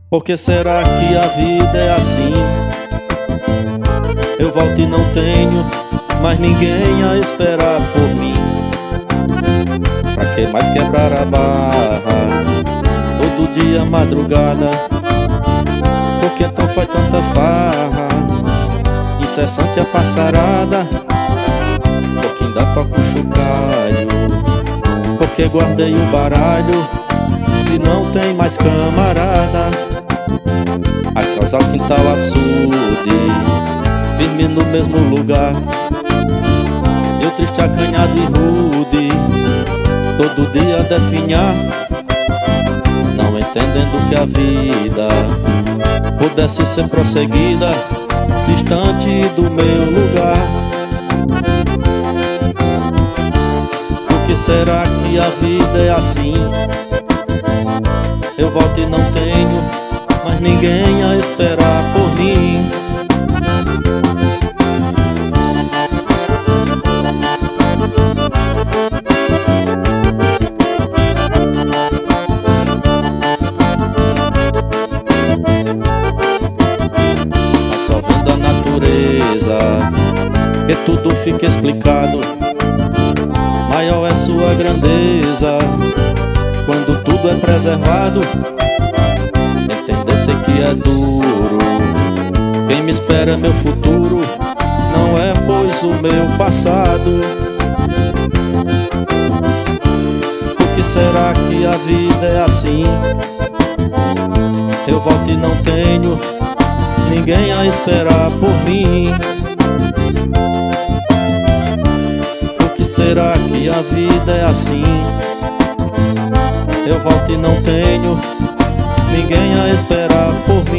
Por que será que a vida é assim? Eu volto e não tenho mais ninguém a esperar por mim. Pra que mais quebrar a barra todo dia madrugada? Por que então faz tanta farra, incessante a passarada? Porque ainda toco o chocalho, porque guardei o baralho e não tem mais camarada. A casa, o quintal, açude, firme no mesmo lugar. Eu triste, acanhado e rude, todo dia definhar, não entendendo que a vida pudesse ser prosseguida distante do meu lugar. Por que será que a vida é assim? Eu volto e não tenho mais ninguém a esperar por mim. Mas só vendo a natureza que tudo fica explicado. Maior é sua grandeza quando tudo é preservado. Entender-se que é duro, quem me espera é meu futuro, não é pois o meu passado. Por que será que a vida é assim? Eu volto e não tenho ninguém a esperar por mim. Por que será que a vida é assim? Eu volto e não tenho ninguém a esperar por mim.